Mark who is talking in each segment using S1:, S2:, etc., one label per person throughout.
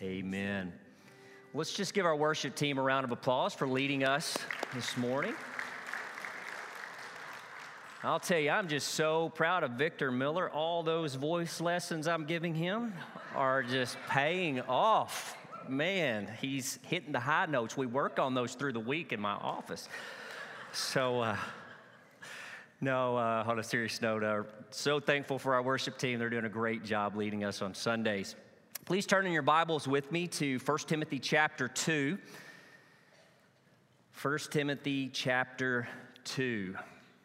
S1: Amen. Let's just give our worship team a round of applause for leading us this morning. I'll tell you, I'm just so proud of Victor Miller. All those voice lessons I'm giving him are just paying off. Man, he's hitting the high notes. We work on those through the week in my office. So, on a serious note, so thankful for our worship team. They're doing a great job leading us on Sundays. Please turn in your Bibles with me to 1 Timothy chapter 2. 1 Timothy chapter 2.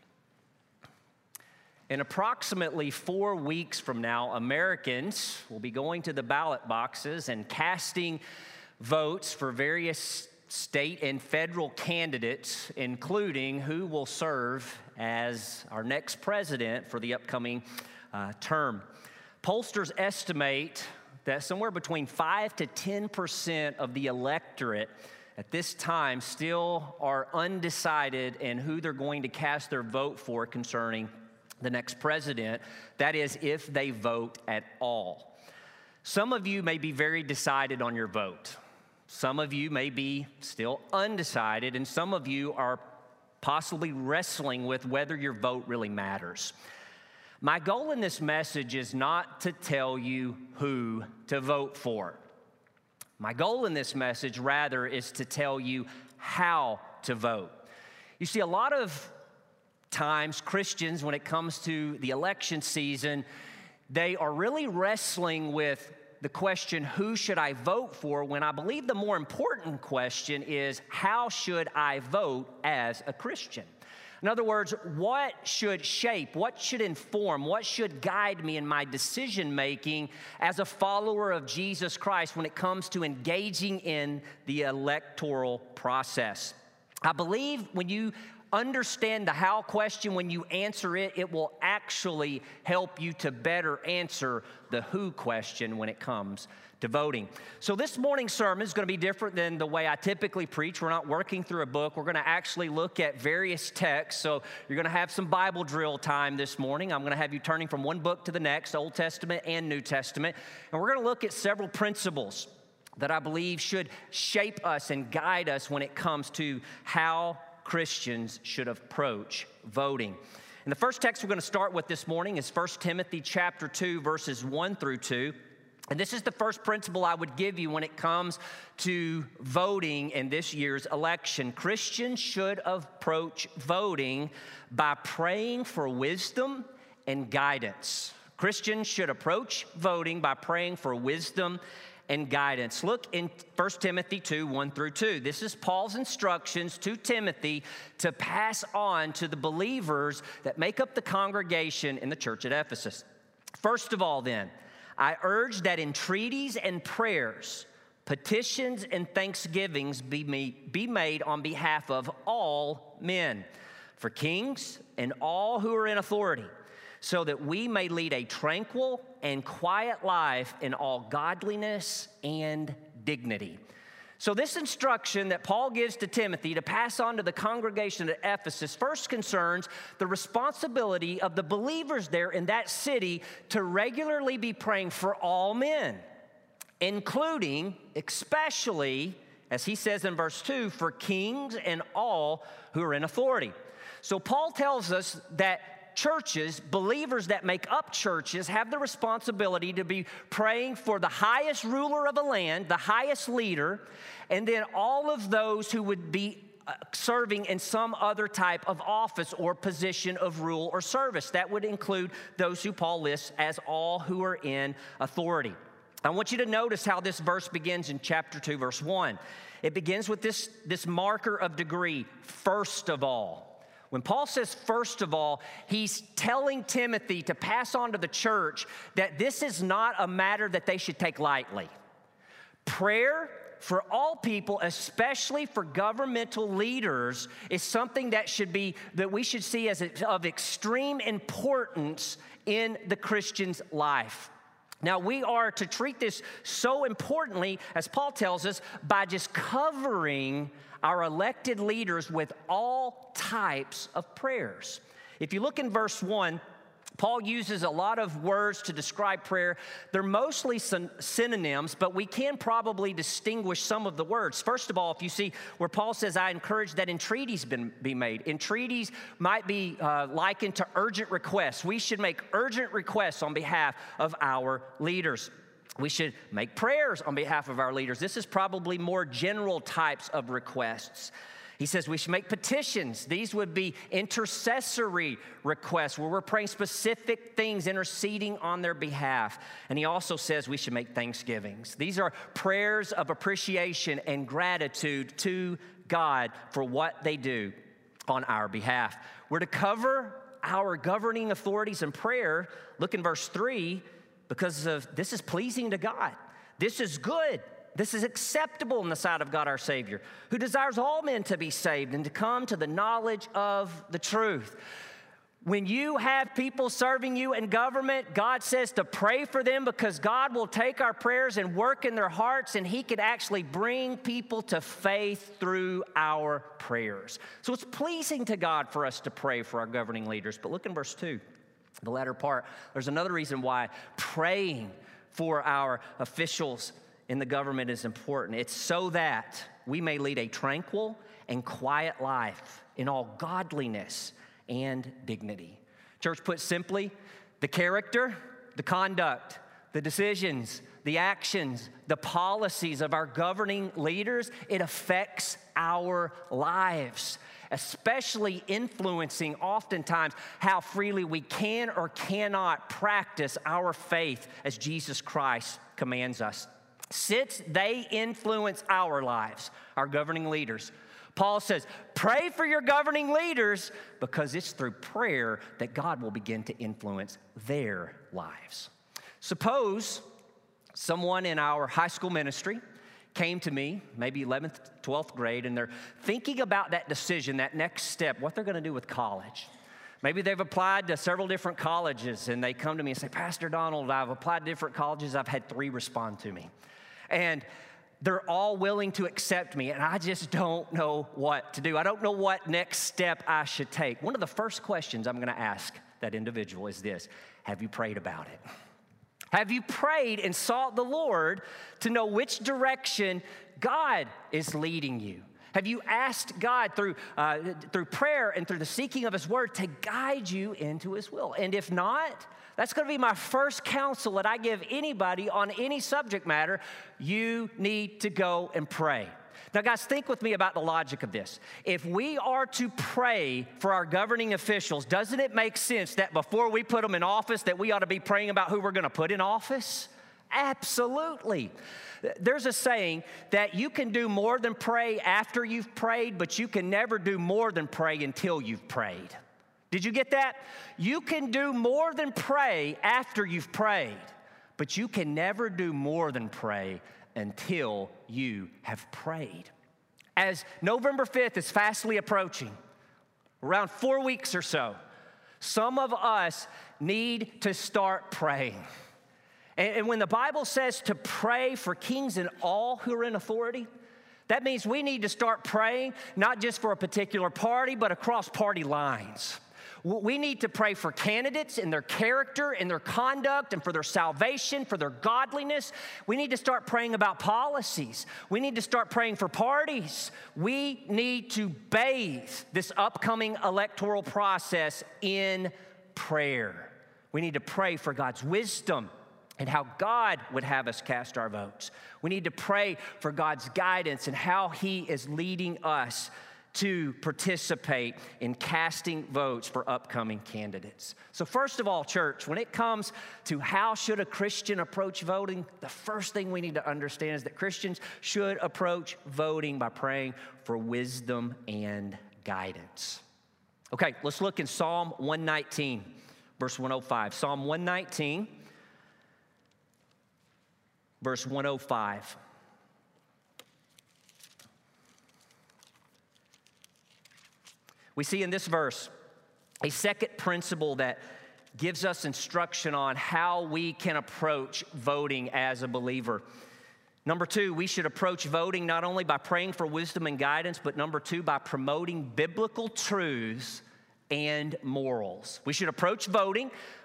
S1: In approximately 4 weeks from now, Americans will be going to the ballot boxes and casting votes for various state and federal candidates, including who will serve as our next president for the upcoming term. Pollsters estimate that somewhere between 5 to 10% of the electorate at this time still are undecided in who they're going to cast their vote for concerning the next president. That is, if they vote at all. Some of you may be very decided on your vote. Some of you may be still undecided, and some of you are possibly wrestling with whether your vote really matters. My goal in this message is not to tell you who to vote for. My goal in this message, rather, is to tell you how to vote. You see, a lot of times, Christians, when it comes to the election season, they are really wrestling with the question, who should I vote for, when I believe the more important question is, how should I vote as a Christian? In other words, what should shape, what should inform, what should guide me in my decision-making as a follower of Jesus Christ when it comes to engaging in the electoral process? I believe when you understand the how question, when you answer it, it will actually help you to better answer the who question when it comes to voting. So this morning's sermon is going to be different than the way I typically preach. We're not working through a book. We're going to actually look at various texts. So you're going to have some Bible drill time this morning. I'm going to have you turning from one book to the next, Old Testament and New Testament. And we're going to look at several principles that I believe should shape us and guide us when it comes to how Christians should approach voting. And the first text we're going to start with this morning is 1 Timothy chapter 2, verses 1 through 2. And this is the first principle I would give you when it comes to voting in this year's election. Christians should approach voting by praying for wisdom and guidance. Christians should approach voting by praying for wisdom and guidance. Look in 1 Timothy 2, 1 through 2. This is Paul's instructions to Timothy to pass on to the believers that make up the congregation in the church at Ephesus. First of all, then, I urge that entreaties and prayers, petitions and thanksgivings be made on behalf of all men, for kings and all who are in authority, so that we may lead a tranquil and quiet life in all godliness and dignity. So this instruction that Paul gives to Timothy to pass on to the congregation at Ephesus first concerns the responsibility of the believers there in that city to regularly be praying for all men, including, especially, as he says in verse 2, for kings and all who are in authority. So Paul tells us that churches, believers that make up churches, have the responsibility to be praying for the highest ruler of a land, the highest leader, and then all of those who would be serving in some other type of office or position of rule or service. That would include those who Paul lists as all who are in authority. I want you to notice how this verse begins in chapter 2, verse 1. It begins with this marker of degree, first of all. When Paul says first of all, he's telling Timothy to pass on to the church that this is not a matter that they should take lightly. Prayer for all people, especially for governmental leaders, is something that we should see as of extreme importance in the Christian's life. Now, we are to treat this so importantly, as Paul tells us, by just covering our elected leaders with all types of prayers. If you look in verse 1, Paul uses a lot of words to describe prayer. They're mostly synonyms, but we can probably distinguish some of the words. First of all, if you see where Paul says, I encourage that entreaties be made. Entreaties might be likened to urgent requests. We should make urgent requests on behalf of our leaders. We should make prayers on behalf of our leaders. This is probably more general types of requests. He says we should make petitions. These would be intercessory requests where we're praying specific things, interceding on their behalf. And he also says we should make thanksgivings. These are prayers of appreciation and gratitude to God for what they do on our behalf. We're to cover our governing authorities in prayer. Look in verse 3, because this is pleasing to God. This is good. This is acceptable in the sight of God our Savior, who desires all men to be saved and to come to the knowledge of the truth. When you have people serving you in government, God says to pray for them because God will take our prayers and work in their hearts, and He could actually bring people to faith through our prayers. So it's pleasing to God for us to pray for our governing leaders. But look in verse 2, the latter part. There's another reason why praying for our officials in the government is important. It's so that we may lead a tranquil and quiet life in all godliness and dignity. Church, put simply, the character, the conduct, the decisions, the actions, the policies of our governing leaders, it affects our lives, especially influencing oftentimes how freely we can or cannot practice our faith as Jesus Christ commands us. Since they influence our lives, our governing leaders, Paul says, pray for your governing leaders because it's through prayer that God will begin to influence their lives. Suppose someone in our high school ministry came to me, maybe 11th, 12th grade, and they're thinking about that decision, that next step, what they're going to do with college. Maybe they've applied to several different colleges, and they come to me and say, Pastor Donald, I've applied to different colleges. I've had 3 respond to me. And they're all willing to accept me, and I just don't know what to do. I don't know what next step I should take. One of the first questions I'm going to ask that individual is this: have you prayed about it? Have you prayed and sought the Lord to know which direction God is leading you? Have you asked God through prayer and through the seeking of His Word to guide you into His will? And if not, that's going to be my first counsel that I give anybody on any subject matter. You need to go and pray. Now, guys, think with me about the logic of this. If we are to pray for our governing officials, doesn't it make sense that before we put them in office that we ought to be praying about who we're going to put in office? Absolutely. There's a saying that you can do more than pray after you've prayed, but you can never do more than pray until you've prayed. Did you get that? You can do more than pray after you've prayed, but you can never do more than pray until you have prayed. As November 5th is fastly approaching, around 4 weeks or so, some of us need to start praying. And when the Bible says to pray for kings and all who are in authority, that means we need to start praying not just for a particular party, but across party lines. We need to pray for candidates in their character, in their conduct, and for their salvation, for their godliness. We need to start praying about policies. We need to start praying for parties. We need to bathe this upcoming electoral process in prayer. We need to pray for God's wisdom and how God would have us cast our votes. We need to pray for God's guidance and how He is leading us to participate in casting votes for upcoming candidates. So first of all, church, when it comes to how should a Christian approach voting, the first thing we need to understand is that Christians should approach voting by praying for wisdom and guidance. Okay, let's look in Psalm 119, verse 105. Psalm 119, verse 105. We see in this verse a second principle that gives us instruction on how we can approach voting as a believer. Number 2, we should approach voting not only by praying for wisdom and guidance, but number 2, by promoting biblical truths and morals. We should approach voting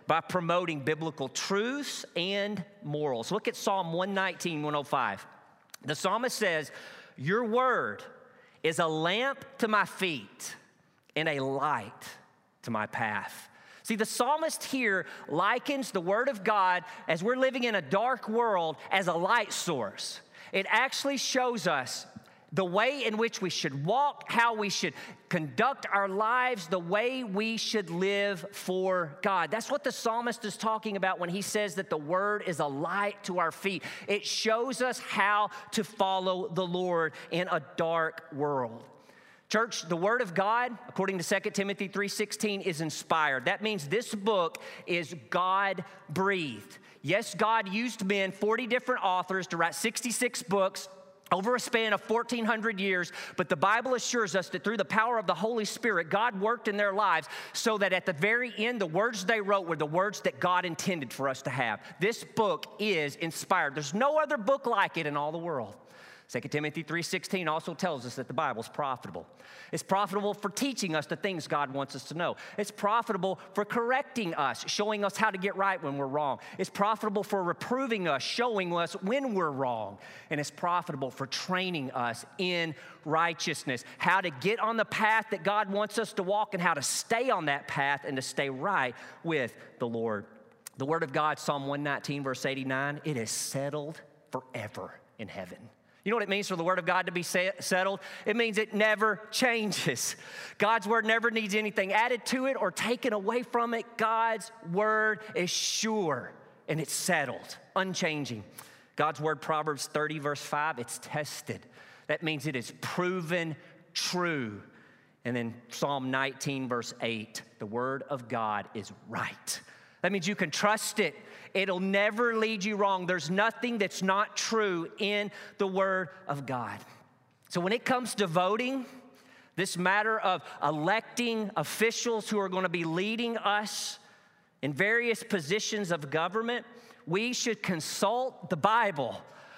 S1: by promoting biblical truths and morals. Look at Psalm 119, 105. The psalmist says, your word is a lamp to my feet and a light to my path. See, the psalmist here likens the word of God, as we're living in a dark world, as a light source. It actually shows us the way in which we should walk, how we should conduct our lives, the way we should live for God. That's what the psalmist is talking about when he says that the word is a light to our feet. It shows us how to follow the Lord in a dark world. Church, the Word of God, according to 2 Timothy 3:16, is inspired. That means this book is God-breathed. Yes, God used men, 40 different authors, to write 66 books over a span of 1,400 years, but the Bible assures us that through the power of the Holy Spirit, God worked in their lives so that at the very end, the words they wrote were the words that God intended for us to have. This book is inspired. There's no other book like it in all the world. 2 Timothy 3:16 also tells us that the Bible's profitable. It's profitable for teaching us the things God wants us to know. It's profitable for correcting us, showing us how to get right when we're wrong. It's profitable for reproving us, showing us when we're wrong. And it's profitable for training us in righteousness, how to get on the path that God wants us to walk and how to stay on that path and to stay right with the Lord. The Word of God, Psalm 119, verse 89, it is settled forever in heaven. You know what it means for the Word of God to be settled? It means it never changes. God's Word never needs anything added to it or taken away from it. God's Word is sure and it's settled, unchanging. God's Word, Proverbs 30, verse 5, it's tested. That means it is proven true. And then Psalm 19, verse 8, the Word of God is right. That means you can trust it. It'll never lead you wrong. There's nothing that's not true in the Word of God. So when it comes to voting, this matter of electing officials who are going to be leading us in various positions of government, we should consult the Bible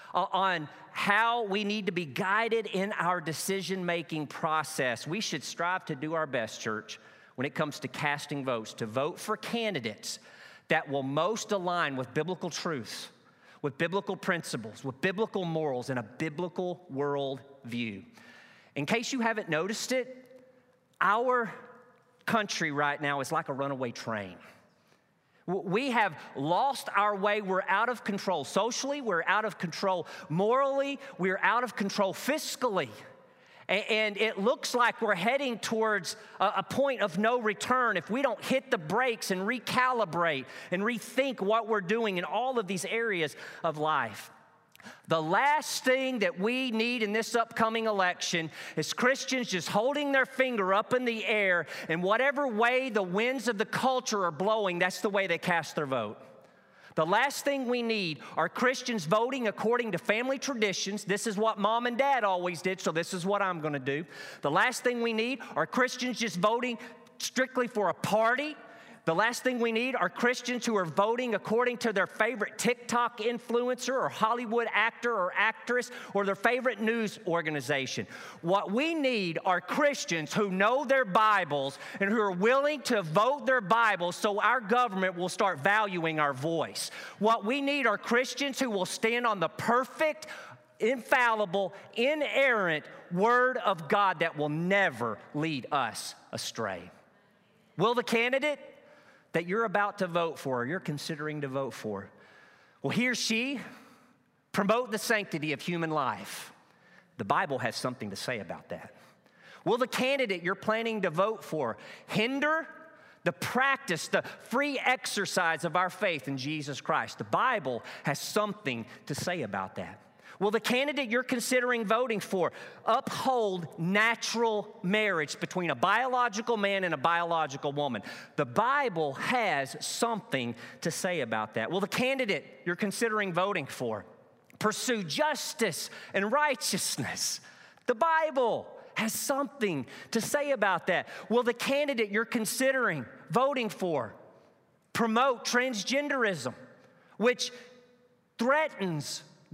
S1: on how we need to be guided in our decision-making process. We should strive to do our best, church, when it comes to casting votes, to vote for candidates that will most align with biblical truths, with biblical principles, with biblical morals, and a biblical world view. In case you haven't noticed it, our country right now is like a runaway train. We have lost our way. We're out of control socially. We're out of control morally. We're out of control fiscally. And it looks like we're heading towards a point of no return if we don't hit the brakes and recalibrate and rethink what we're doing in all of these areas of life. The last thing that we need in this upcoming election is Christians just holding their finger up in the air, and whatever way the winds of the culture are blowing, that's the way they cast their vote. The last thing we need are Christians voting according to family traditions. This is what mom and dad always did, so this is what I'm going to do. The last thing we need are Christians just voting strictly for a party. The last thing we need are Christians who are voting according to their favorite TikTok influencer or Hollywood actor or actress or their favorite news organization. What we need are Christians who know their Bibles and who are willing to vote their Bibles so our government will start valuing our voice. What we need are Christians who will stand on the perfect, infallible, inerrant Word of God that will never lead us astray. Will the candidate that you're about to vote for, or you're considering to vote for, will he or she promote the sanctity of human life? The Bible has something to say about that. Will the candidate you're planning to vote for hinder the practice, the free exercise of our faith in Jesus Christ? The Bible has something to say about that. Will the candidate you're considering voting for uphold natural marriage between a biological man and a biological woman? The Bible has something to say about that. Will the candidate you're considering voting for pursue justice and righteousness? The Bible has something to say about that. Will the candidate you're considering voting for promote transgenderism, which threatens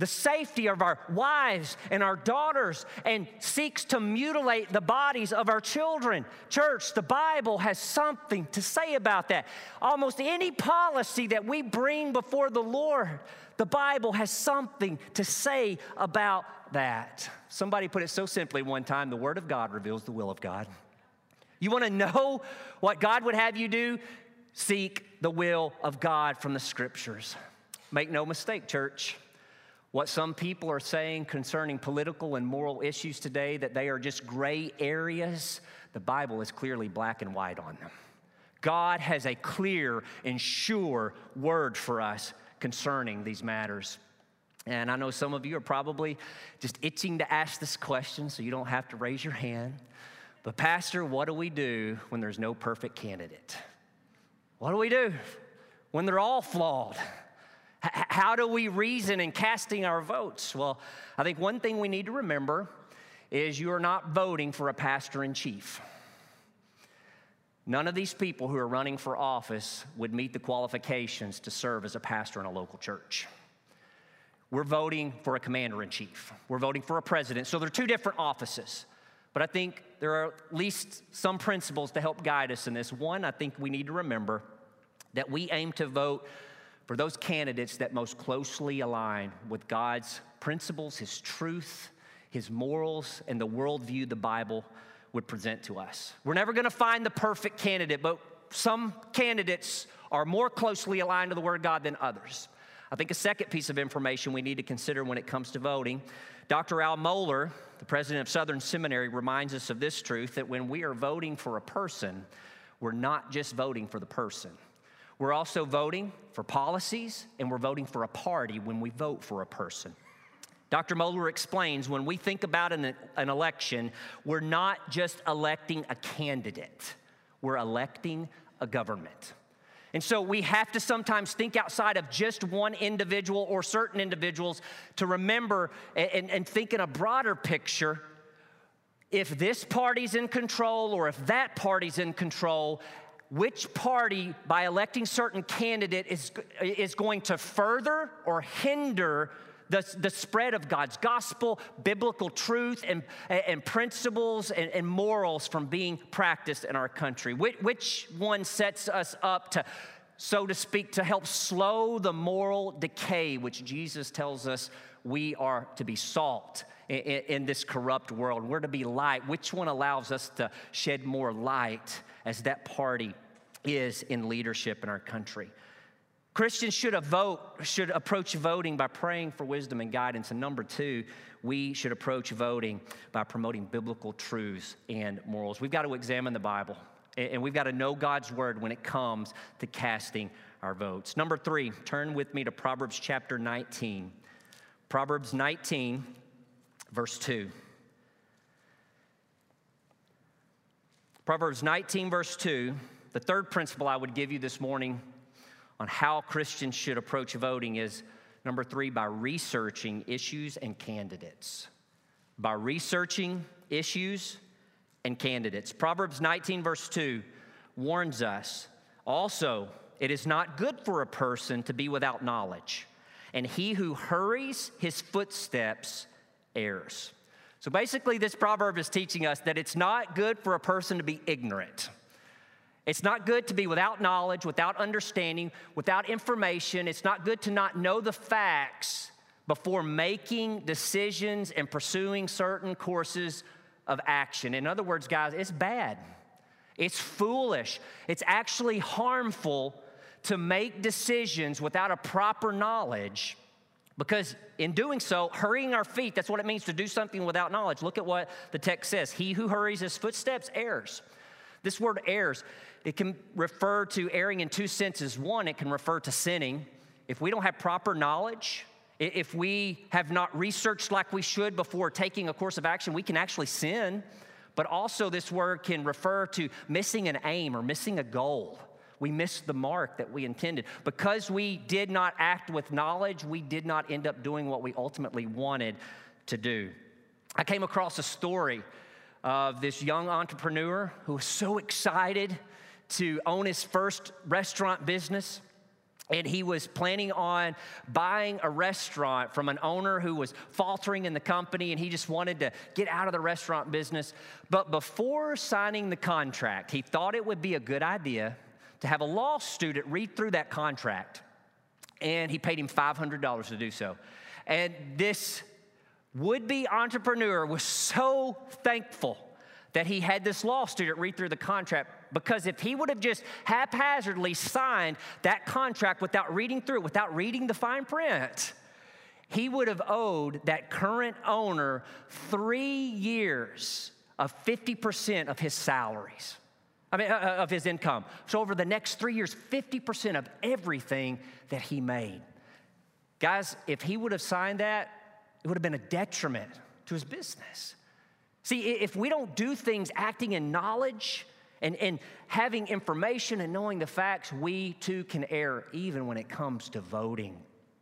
S1: the safety of our wives and our daughters and seeks to mutilate the bodies of our children. Church, the Bible has something to say about that. Almost any policy that we bring before the Lord, the Bible has something to say about that. Somebody put it so simply one time, the Word of God reveals the will of God. You want to know what God would have you do? Seek the will of God from the Scriptures. Make no mistake, church. What some people are saying concerning political and moral issues today, that they are just gray areas, the Bible is clearly black and white on them. God has a clear and sure word for us concerning these matters. And I know some of you are probably just itching to ask this question, so you don't have to raise your hand. But Pastor, what do we do when there's no perfect candidate? What do we do when they're all flawed? How do we reason in casting our votes? Well, I think one thing we need to remember is you are not voting for a pastor-in-chief. None of these people who are running for office would meet the qualifications to serve as a pastor in a local church. We're voting for a commander-in-chief. We're voting for a president. So they're two different offices. But I think there are at least some principles to help guide us in this. One, I think we need to remember that we aim to vote for those candidates that most closely align with God's principles, His truth, His morals, and the worldview the Bible would present to us. We're never going to find the perfect candidate, but some candidates are more closely aligned to the Word of God than others. I think a second piece of information we need to consider when it comes to voting, Dr. Al Mohler, the president of Southern Seminary, reminds us of this truth, that when we are voting for a person, we're not just voting for the person. We're also voting for policies, and we're voting for a party when we vote for a person. Dr. Mohler explains, when we think about an election, we're not just electing a candidate, we're electing a government. And so we have to sometimes think outside of just one individual or certain individuals to remember and think in a broader picture. If this party's in control or if that party's in control, which party, by electing certain candidate, is going to further or hinder the spread of God's gospel, biblical truth, and principles and morals from being practiced in our country? Which one sets us up to, so to speak, to help slow the moral decay, which Jesus tells us we are to be salt in this corrupt world? We're to be light. Which one allows us to shed more light as that party is in leadership in our country? Christians should approach voting by praying for wisdom and guidance. And number two, we should approach voting by promoting biblical truths and morals. We've got to examine the Bible, and we've got to know God's word when it comes to casting our votes. Number three, turn with me to Proverbs chapter 19. Proverbs 19, verse 2. Proverbs 19, verse 2, the third principle I would give you this morning on how Christians should approach voting is, number three, by researching issues and candidates. By researching issues and candidates. Proverbs 19, verse 2 warns us, also, it is not good for a person to be without knowledge, and he who hurries his footsteps errs. So basically, this proverb is teaching us that it's not good for a person to be ignorant. It's not good to be without knowledge, without understanding, without information. It's not good to not know the facts before making decisions and pursuing certain courses of action. In other words, guys, it's bad. It's foolish. It's actually harmful to make decisions without a proper knowledge, because in doing so, hurrying our feet, that's what it means to do something without knowledge. Look at what the text says. He who hurries his footsteps errs. This word errs, it can refer to erring in two senses. One, it can refer to sinning. If we don't have proper knowledge, if we have not researched like we should before taking a course of action, we can actually sin. But also this word can refer to missing an aim or missing a goal. We missed the mark that we intended. Because we did not act with knowledge, we did not end up doing what we ultimately wanted to do. I came across a story of this young entrepreneur who was so excited to own his first restaurant business. And he was planning on buying a restaurant from an owner who was faltering in the company, and he just wanted to get out of the restaurant business. But before signing the contract, he thought it would be a good idea to have a law student read through that contract. And he paid him $500 to do so. And this would-be entrepreneur was so thankful that he had this law student read through the contract, because if he would have just haphazardly signed that contract without reading through it, without reading the fine print, he would have owed that current owner 3 years of 50% of his salaries. Of his income. So over the next 3 years, 50% of everything that he made. Guys, if he would have signed that, it would have been a detriment to his business. See, if we don't do things acting in knowledge and having information and knowing the facts, we too can err even when it comes to voting.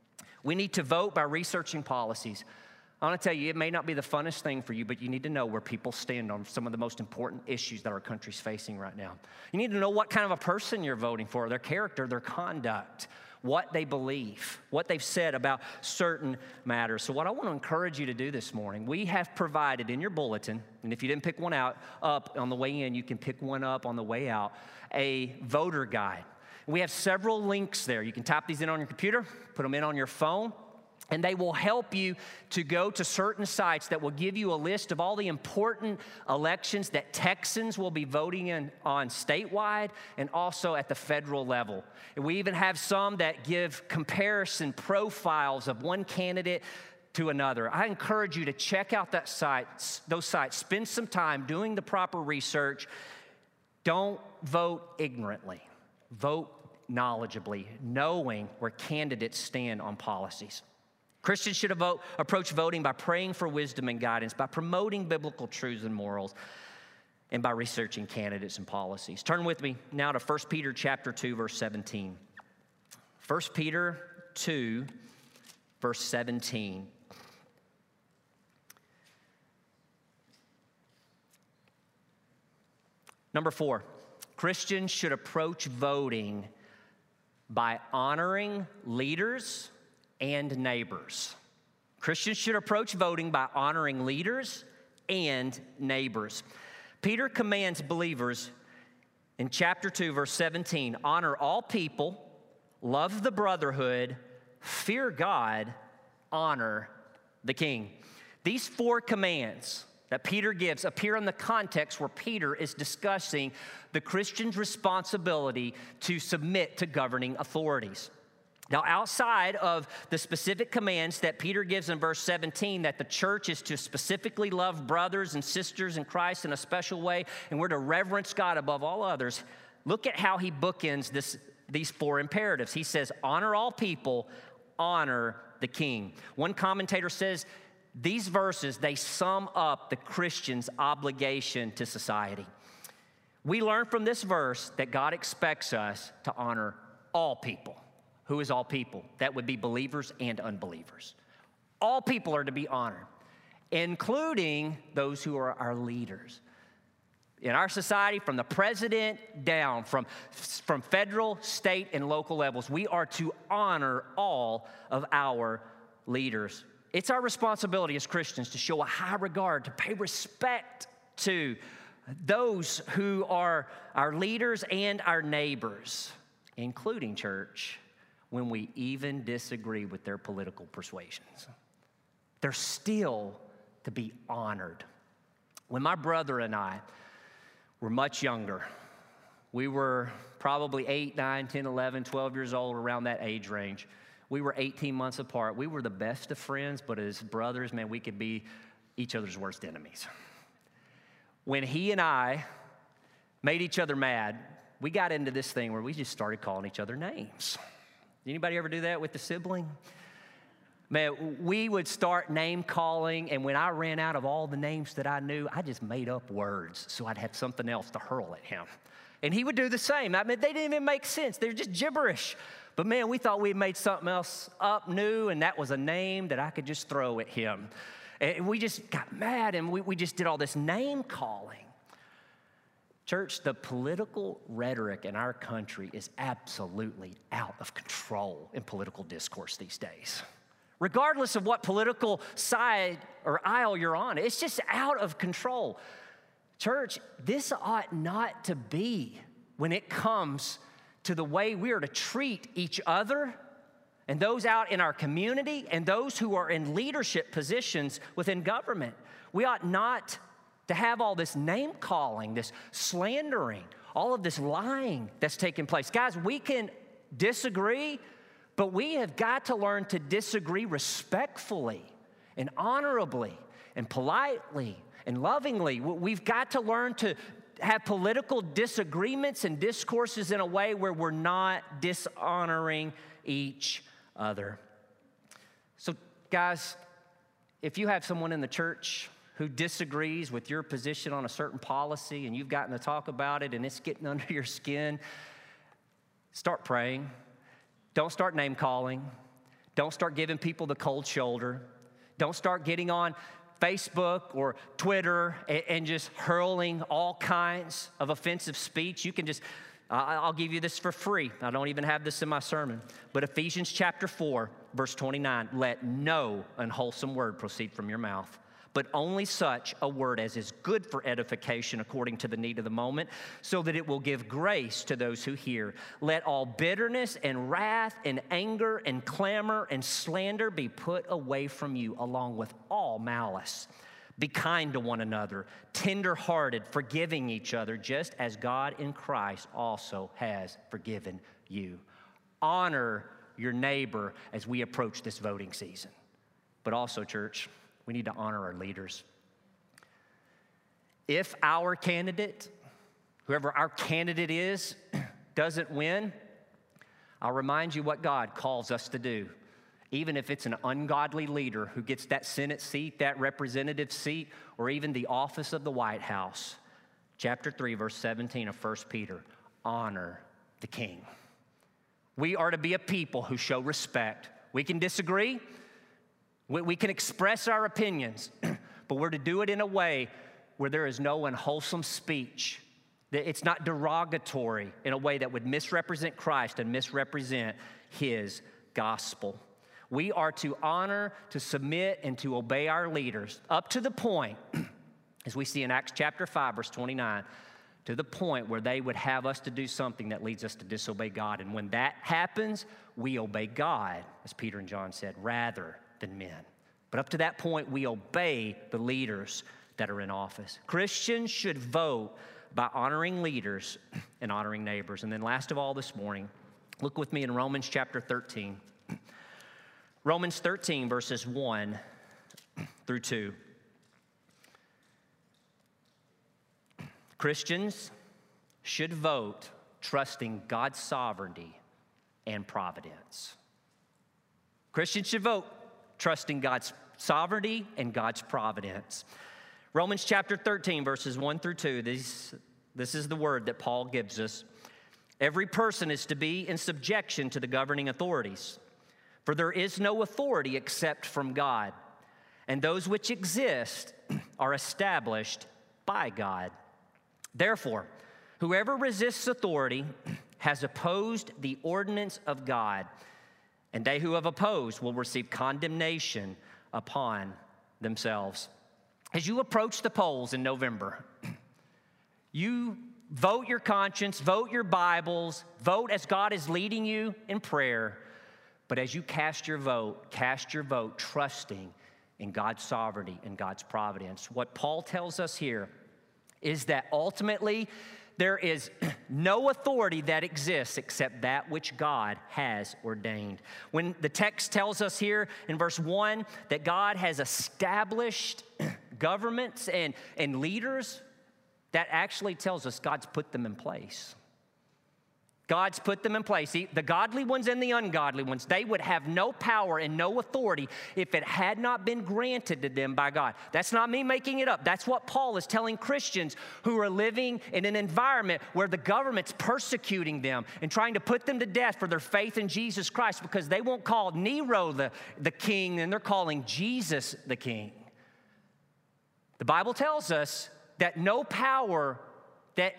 S1: We need to vote by researching policies. I want to tell you, it may not be the funnest thing for you, but you need to know where people stand on some of the most important issues that our country's facing right now. You need to know what kind of a person you're voting for, their character, their conduct, what they believe, what they've said about certain matters. So what I want to encourage you to do this morning, we have provided in your bulletin, and if you didn't pick one out up on the way in, you can pick one up on the way out, a voter guide. We have several links there. You can type these in on your computer, put them in on your phone, and they will help you to go to certain sites that will give you a list of all the important elections that Texans will be voting in on statewide and also at the federal level. And we even have some that give comparison profiles of one candidate to another. I encourage you to check out those sites. Spend some time doing the proper research. Don't vote ignorantly. Vote knowledgeably, knowing where candidates stand on policies. Christians should approach voting by praying for wisdom and guidance, by promoting biblical truths and morals, and by researching candidates and policies. Turn with me now to 1 Peter chapter 2, verse 17. 1 Peter 2, verse 17. Number 4, Christians should approach voting by honoring leaders and neighbors. Christians should approach voting by honoring leaders and neighbors. Peter commands believers in chapter 2, verse 17, honor all people, love the brotherhood, fear God, honor the king. These 4 commands that Peter gives appear in the context where Peter is discussing the Christian's responsibility to submit to governing authorities. Now, outside of the specific commands that Peter gives in verse 17, that the church is to specifically love brothers and sisters in Christ in a special way, and we're to reverence God above all others, look at how he bookends these 4 imperatives. He says, honor all people, honor the king. One commentator says, these verses, they sum up the Christian's obligation to society. We learn from this verse that God expects us to honor all people. Who is all people? That would be believers and unbelievers. All people are to be honored, including those who are our leaders. In our society, from the president down, from federal, state, and local levels, we are to honor all of our leaders. It's our responsibility as Christians to show a high regard, to pay respect to those who are our leaders and our neighbors, including church, when we even disagree with their political persuasions. They're still to be honored. When my brother and I were much younger, we were probably 8, 9, 10, 11, 12 years old, around that age range. We were 18 months apart. We were the best of friends, but as brothers, man, we could be each other's worst enemies. When he and I made each other mad, we got into this thing where we just started calling each other names. Anybody ever do that with the sibling? Man, we would start name calling, and when I ran out of all the names that I knew, I just made up words so I'd have something else to hurl at him. And he would do the same. I mean, they didn't even make sense. They were just gibberish. But man, we thought we had made something else up new, and that was a name that I could just throw at him. And we just got mad, and we just did all this name calling. Church, the political rhetoric in our country is absolutely out of control in political discourse these days. Regardless of what political side or aisle you're on, it's just out of control. Church, this ought not to be when it comes to the way we are to treat each other and those out in our community and those who are in leadership positions within government. We ought not to have all this name calling, this slandering, all of this lying that's taking place. Guys, we can disagree, but we have got to learn to disagree respectfully and honorably and politely and lovingly. We've got to learn to have political disagreements and discourses in a way where we're not dishonoring each other. So, guys, if you have someone in the church who disagrees with your position on a certain policy and you've gotten to talk about it and it's getting under your skin, start praying. Don't start name calling. Don't start giving people the cold shoulder. Don't start getting on Facebook or Twitter and just hurling all kinds of offensive speech. You can just, I'll give you this for free. I don't even have this in my sermon. But Ephesians chapter 4, verse 29, let no unwholesome word proceed from your mouth, but only such a word as is good for edification according to the need of the moment, so that it will give grace to those who hear. Let all bitterness and wrath and anger and clamor and slander be put away from you, along with all malice. Be kind to one another, tender-hearted, forgiving each other, just as God in Christ also has forgiven you. Honor your neighbor as we approach this voting season. But also, church, we need to honor our leaders. If our candidate, whoever our candidate is, doesn't win, I'll remind you what God calls us to do. Even if it's an ungodly leader who gets that Senate seat, that representative seat, or even the office of the White House. Chapter 3, verse 17 of 1 Peter, honor the king. We are to be a people who show respect. We can disagree. We can express our opinions, but we're to do it in a way where there is no unwholesome speech. It's not derogatory in a way that would misrepresent Christ and misrepresent his gospel. We are to honor, to submit, and to obey our leaders up to the point, as we see in Acts chapter 5, verse 29, to the point where they would have us to do something that leads us to disobey God. And when that happens, we obey God, as Peter and John said, rather than men. But up to that point, we obey the leaders that are in office. Christians should vote by honoring leaders and honoring neighbors. And then last of all this morning, look with me in Romans chapter 13. Romans 13, verses 1 through 2. Christians should vote trusting God's sovereignty and providence. Christians should vote trusting God's sovereignty and God's providence. Romans chapter 13, verses 1 through 2, this is the word that Paul gives us. Every person is to be in subjection to the governing authorities, for there is no authority except from God, and those which exist are established by God. Therefore, whoever resists authority has opposed the ordinance of God, and they who have opposed will receive condemnation upon themselves. As you approach the polls in November, you vote your conscience, vote your Bibles, vote as God is leading you in prayer. But as you cast your vote trusting in God's sovereignty and God's providence. What Paul tells us here is that ultimately there is no authority that exists except that which God has ordained. When the text tells us here in verse 1 that God has established governments and leaders, that actually tells us God's put them in place. God's put them in place. The godly ones and the ungodly ones, they would have no power and no authority if it had not been granted to them by God. That's not me making it up. That's what Paul is telling Christians who are living in an environment where the government's persecuting them and trying to put them to death for their faith in Jesus Christ because they won't call Nero the king and they're calling Jesus the king. The Bible tells us that no power that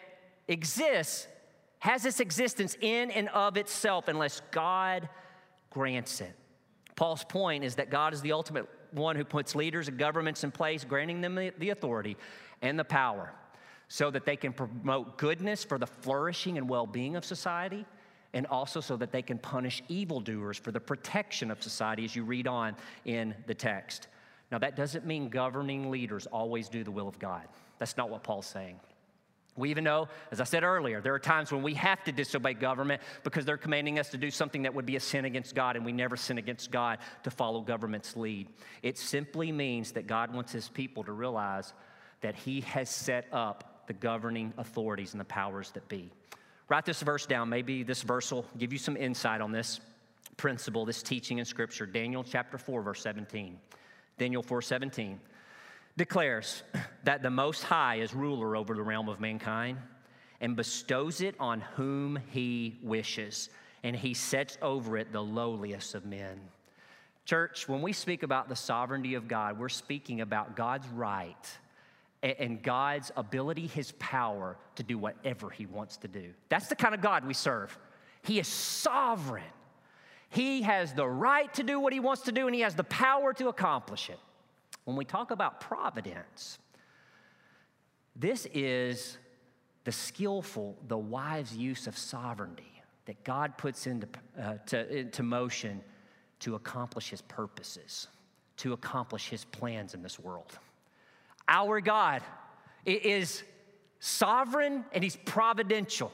S1: has its existence in and of itself unless God grants it. Paul's point is that God is the ultimate one who puts leaders and governments in place, granting them the authority and the power so that they can promote goodness for the flourishing and well-being of society, and also so that they can punish evildoers for the protection of society, as you read on in the text. Now, that doesn't mean governing leaders always do the will of God. That's not what Paul's saying. We even know, as I said earlier, there are times when we have to disobey government because they're commanding us to do something that would be a sin against God, and we never sin against God to follow government's lead. It simply means that God wants his people to realize that he has set up the governing authorities and the powers that be. Write this verse down. Maybe this verse will give you some insight on this principle, this teaching in Scripture. Daniel chapter 4, verse 17. Daniel 4:17 declares that the Most High is ruler over the realm of mankind and bestows it on whom he wishes, and he sets over it the lowliest of men. Church, when we speak about the sovereignty of God, we're speaking about God's right and God's ability, his power to do whatever he wants to do. That's the kind of God we serve. He is sovereign. He has the right to do what he wants to do, and he has the power to accomplish it. When we talk about providence, this is the skillful, the wise use of sovereignty that God puts into motion to accomplish his purposes, to accomplish his plans in this world. Our God is sovereign and he's providential.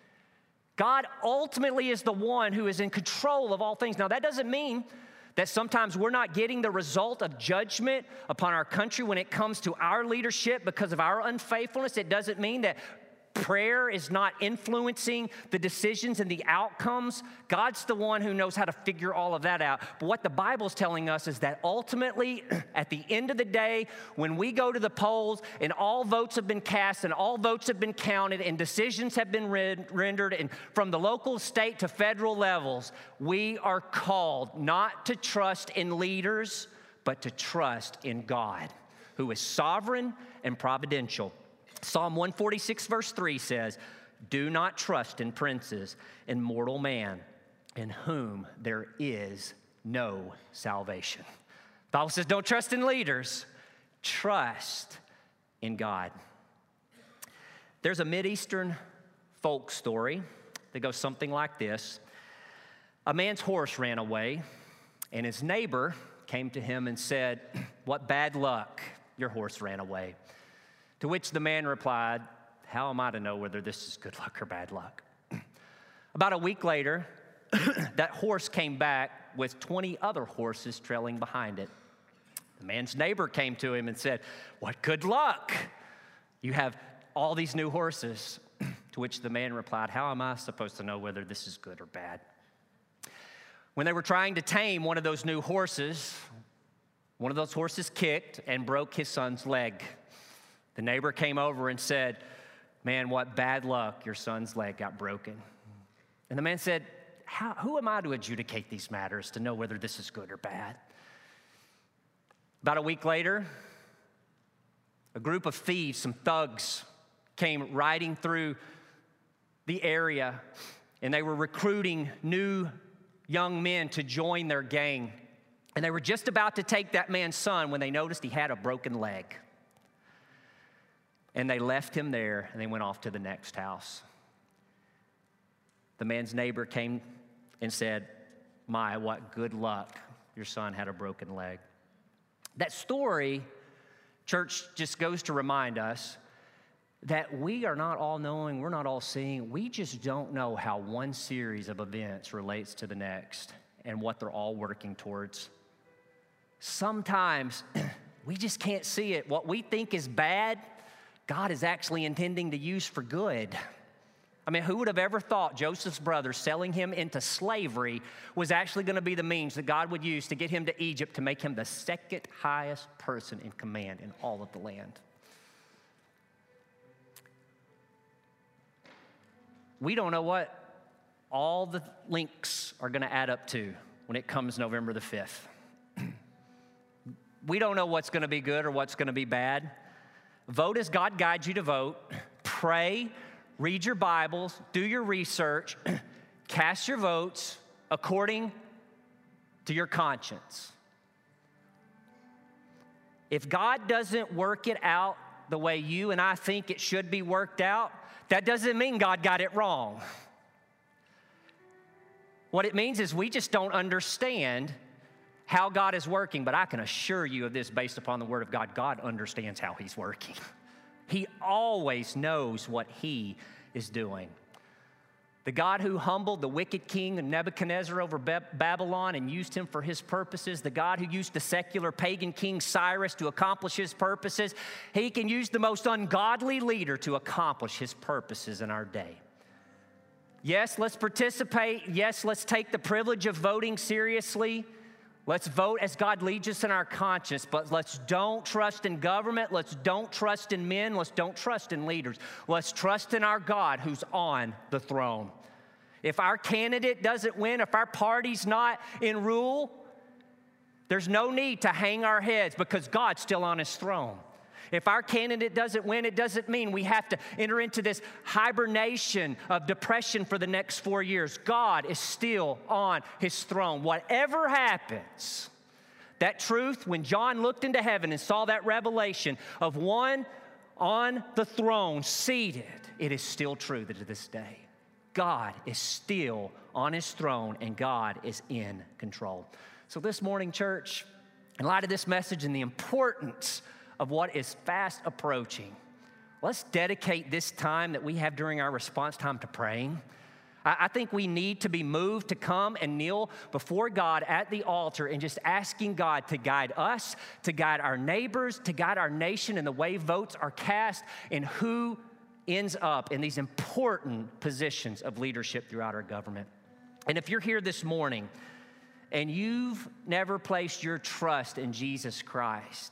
S1: God ultimately is the one who is in control of all things. Now, that doesn't mean that sometimes we're not getting the result of judgment upon our country when it comes to our leadership because of our unfaithfulness. It doesn't mean that prayer is not influencing the decisions and the outcomes. God's the one who knows how to figure all of that out. But what the Bible's telling us is that ultimately, at the end of the day, when we go to the polls and all votes have been cast and all votes have been counted and decisions have been rendered, and from the local, state to federal levels, we are called not to trust in leaders, but to trust in God, who is sovereign and providential. Psalm 146, verse 3 says, "Do not trust in princes and mortal man, in whom there is no salvation." The Bible says don't trust in leaders, trust in God. There's a Mideastern folk story that goes something like this. A man's horse ran away, and his neighbor came to him and said, "What bad luck, your horse ran away." To which the man replied, "How am I to know whether this is good luck or bad luck?" About a week later, that horse came back with 20 other horses trailing behind it. The man's neighbor came to him and said, "What good luck! You have all these new horses." To which the man replied, "How am I supposed to know whether this is good or bad?" When they were trying to tame one of those new horses, one of those horses kicked and broke his son's leg. The neighbor came over and said, "Man, what bad luck, your son's leg got broken." And the man said, "Who am I to adjudicate these matters to know whether this is good or bad?" About a week later, a group of thieves, some thugs, came riding through the area, and they were recruiting new young men to join their gang. And they were just about to take that man's son when they noticed he had a broken leg. And they left him there, and they went off to the next house. The man's neighbor came and said, "My, what good luck. Your son had a broken leg." That story, church, just goes to remind us that we are not all knowing, we're not all seeing. We just don't know how one series of events relates to the next and what they're all working towards. Sometimes we just can't see it. What we think is bad, God is actually intending to use for good. I mean, who would have ever thought Joseph's brothers selling him into slavery was actually going to be the means that God would use to get him to Egypt to make him the second highest person in command in all of the land? We don't know what all the links are going to add up to when it comes November the 5th. We don't know what's going to be good or what's going to be bad. Vote as God guides you to vote. Pray, read your Bibles, do your research, cast your votes according to your conscience. If God doesn't work it out the way you and I think it should be worked out, that doesn't mean God got it wrong. What it means is we just don't understand how God is working, but I can assure you of this based upon the Word of God. God understands how He's working. He always knows what He is doing. The God who humbled the wicked king Nebuchadnezzar over Babylon and used him for His purposes, the God who used the secular pagan king Cyrus to accomplish His purposes, He can use the most ungodly leader to accomplish His purposes in our day. Yes, let's participate. Yes, let's take the privilege of voting seriously. Let's vote as God leads us in our conscience, but let's don't trust in government. Let's don't trust in men. Let's don't trust in leaders. Let's trust in our God who's on the throne. If our candidate doesn't win, if our party's not in rule, there's no need to hang our heads because God's still on His throne. If our candidate doesn't win, it doesn't mean we have to enter into this hibernation of depression for the next 4 years. God is still on His throne. Whatever happens, that truth, when John looked into heaven and saw that revelation of one on the throne seated, it is still true to this day. God is still on His throne and God is in control. So this morning, church, in light of this message and the importance of what is fast approaching, let's dedicate this time that we have during our response time to praying. I think we need to be moved to come and kneel before God at the altar and just asking God to guide us, to guide our neighbors, to guide our nation in the way votes are cast and who ends up in these important positions of leadership throughout our government. And if you're here this morning and you've never placed your trust in Jesus Christ,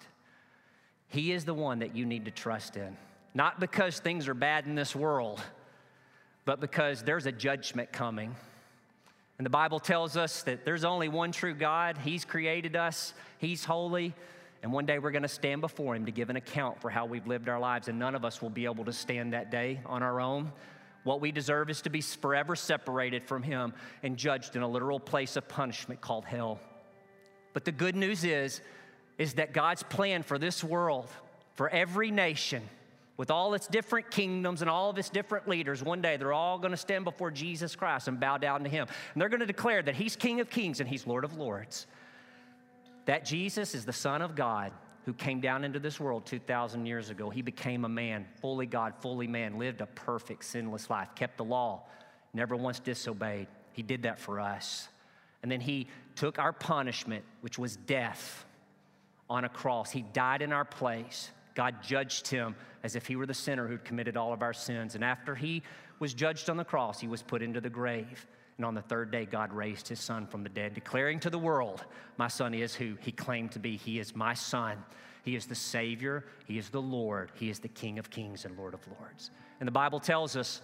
S1: He is the one that you need to trust in. Not because things are bad in this world, but because there's a judgment coming. And the Bible tells us that there's only one true God. He's created us. He's holy. And one day we're going to stand before Him to give an account for how we've lived our lives. And none of us will be able to stand that day on our own. What we deserve is to be forever separated from Him and judged in a literal place of punishment called hell. But the good news is that God's plan for this world, for every nation, with all its different kingdoms and all of its different leaders, one day they're all going to stand before Jesus Christ and bow down to Him. And they're going to declare that He's King of Kings and He's Lord of Lords. That Jesus is the Son of God who came down into this world 2,000 years ago. He became a man, fully God, fully man, lived a perfect, sinless life, kept the law, never once disobeyed. He did that for us. And then He took our punishment, which was death, on a cross. He died in our place. God judged Him as if He were the sinner who'd committed all of our sins. And after He was judged on the cross, He was put into the grave. And on the third day, God raised His Son from the dead, declaring to the world, my Son is who He claimed to be. He is my Son. He is the Savior. He is the Lord. He is the King of Kings and Lord of Lords. And the Bible tells us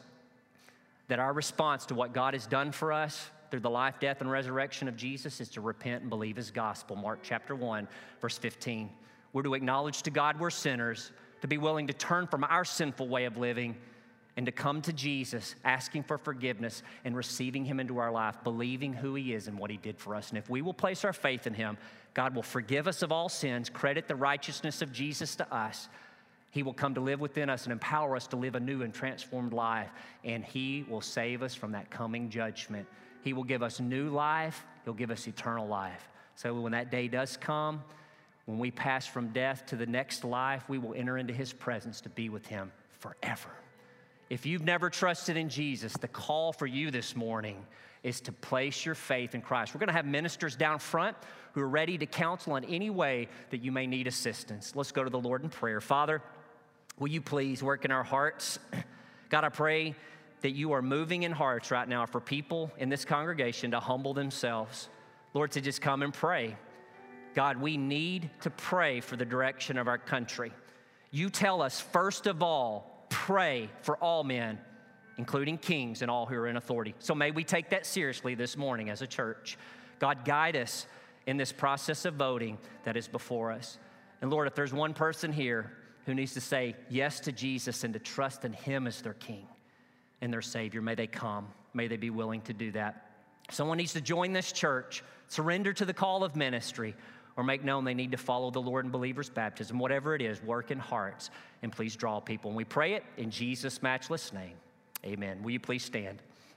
S1: that our response to what God has done for us through the life, death, and resurrection of Jesus is to repent and believe His gospel. Mark chapter 1, verse 15. We're to acknowledge to God we're sinners, to be willing to turn from our sinful way of living and to come to Jesus, asking for forgiveness and receiving Him into our life, believing who He is and what He did for us. And if we will place our faith in Him, God will forgive us of all sins, credit the righteousness of Jesus to us. He will come to live within us and empower us to live a new and transformed life, and He will save us from that coming judgment. He will give us new life. He'll give us eternal life. So when that day does come, when we pass from death to the next life, we will enter into His presence to be with Him forever. If you've never trusted in Jesus, the call for you this morning is to place your faith in Christ. We're going to have ministers down front who are ready to counsel in any way that you may need assistance. Let's go to the Lord in prayer. Father, will You please work in our hearts? God, I pray that You are moving in hearts right now for people in this congregation to humble themselves. Lord, to just come and pray. God, we need to pray for the direction of our country. You tell us, first of all, pray for all men, including kings and all who are in authority. So may we take that seriously this morning as a church. God, guide us in this process of voting that is before us. And Lord, if there's one person here who needs to say yes to Jesus and to trust in Him as their King, in their Savior. May they come. May they be willing to do that. Someone needs to join this church, surrender to the call of ministry, or make known they need to follow the Lord in believers' baptism. Whatever it is, work in hearts, and please draw people. And we pray it in Jesus' matchless name. Amen. Will you please stand?